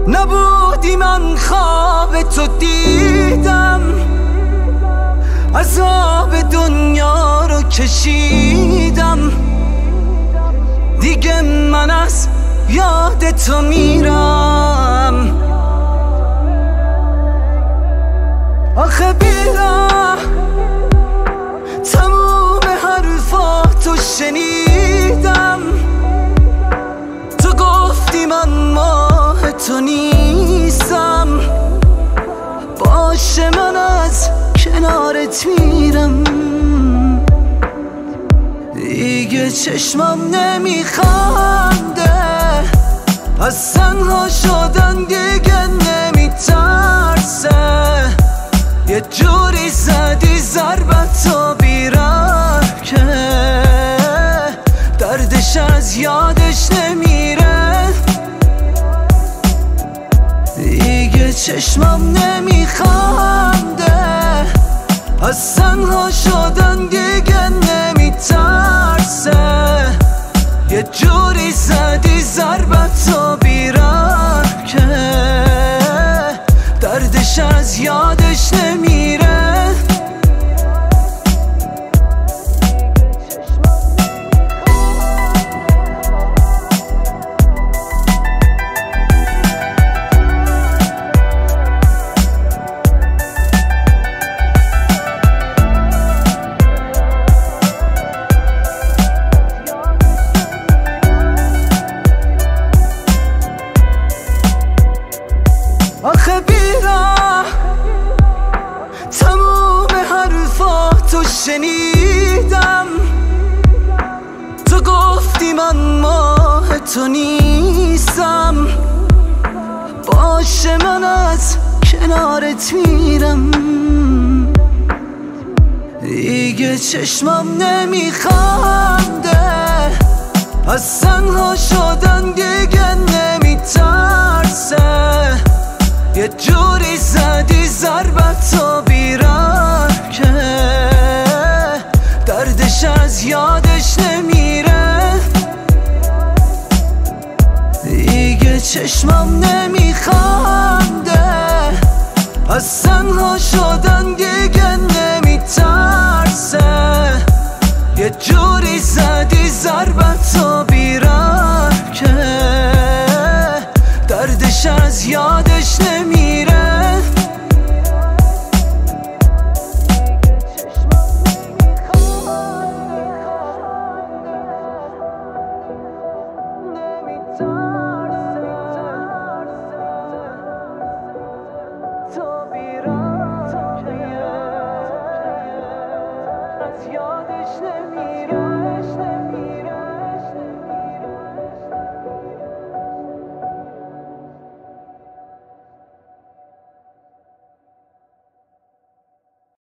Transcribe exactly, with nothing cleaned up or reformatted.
نبودی من خواب تو دیدم، عذاب دنیا رو کشیدم. دیگه من از یاد تو میرم. آخه بیرم تموم حرفاتو شنیدم. تو گفتی من ماه تو نیستم، باشه من از کنارت میرم. دیگه چشمم نمیخنده، از تنها شدن دیگه نمیترسه. یه جوری زدی ضربتو بیرم که دردش از یادش نمیره. دیگه چشمم نمیخنده، از تنها شدن دیگه نمیترسه. یه جوری زدی ضربتو بیرم که دردش از یادش نمیره. آخه بیرم تموم حرفاتو شنیدم. تو گفتی من ماه تو نیستم، باشه من از کنارت میرم. دیگه چشمم نمیخنده، از تنها شدن دیگه نمیترسه. یه جوری زدی ضربتو بیرم که دردش از یادش نمیره. دیگه چشمم نمیخنده، از تنها شدن دیگه نمیترسه. یه جوری زدی ضربتو بیرم که دردش از یادش نمیره. یادش نمیره.